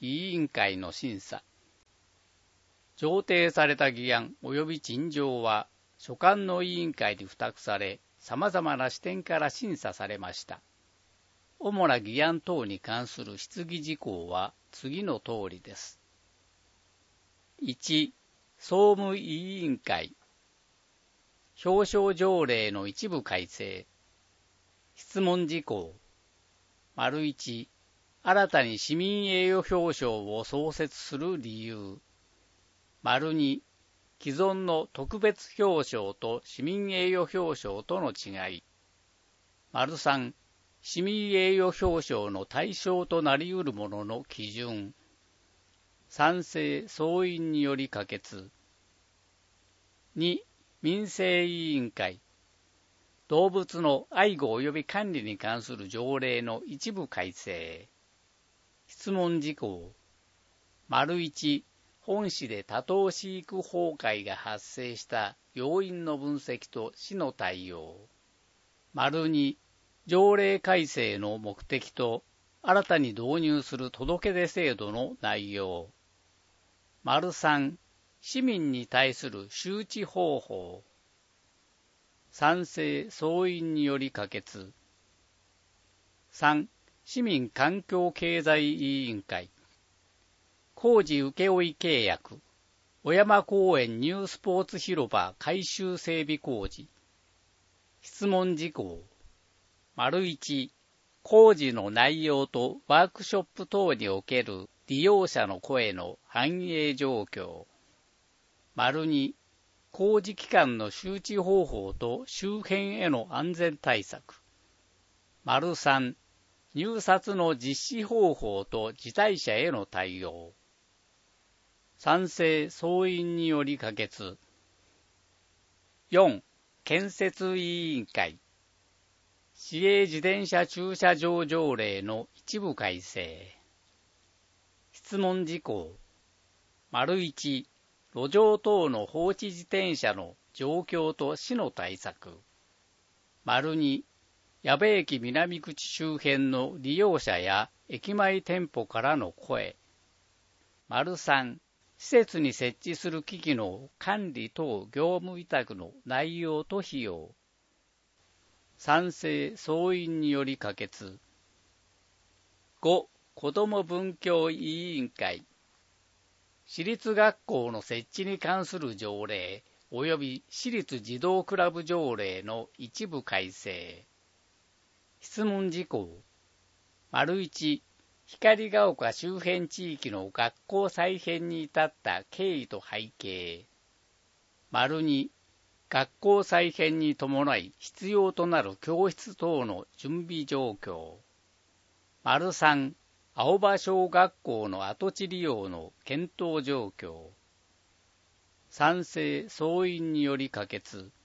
委員会の審査。上呈された議案及び陳情は、所管の委員会に付託され、様々な視点から審査されました。主な議案等に関する質疑事項は次の通りです。1、総務委員会。表彰条例の一部改正。質問事項。1、新たに市民栄誉表彰を創設する理由。2、既存の特別表彰と市民栄誉表彰との違い。3、市民栄誉表彰の対象となり得るものの基準。賛成総員により可決。2、民生委員会。動物の愛護及び管理に関する条例の一部改正。質問事項。1、本市で多頭飼育崩壊が発生した要因の分析と市の対応。2、条例改正の目的と新たに導入する届出制度の内容。3、市民に対する周知方法。賛成総員により可決。3、市民環境経済委員会。工事請負契約。小山公園ニュースポーツ広場改修整備工事。質問事項。1、工事の内容とワークショップ等における利用者の声の反映状況。2、工事期間の周知方法と周辺への安全対策。3、入札の実施方法と辞退者への対応。賛成総員により可決。4、建設委員会。市営自転車駐車場条例の一部改正。質問事項。1、路上等の放置自転車の状況と市の対策。2、矢部駅南口周辺の利用者や駅前店舗からの声。3、施設に設置する機器の管理等業務委託の内容と費用。賛成総員により可決。5、子ども文教委員会。私立学校の設置に関する条例及び私立児童クラブ条例の一部改正。質問事項。1、光が丘周辺地域の学校再編に至った経緯と背景。2、学校再編に伴い必要となる教室等の準備状況。3、青葉小学校の跡地利用の検討状況。賛成総員により可決。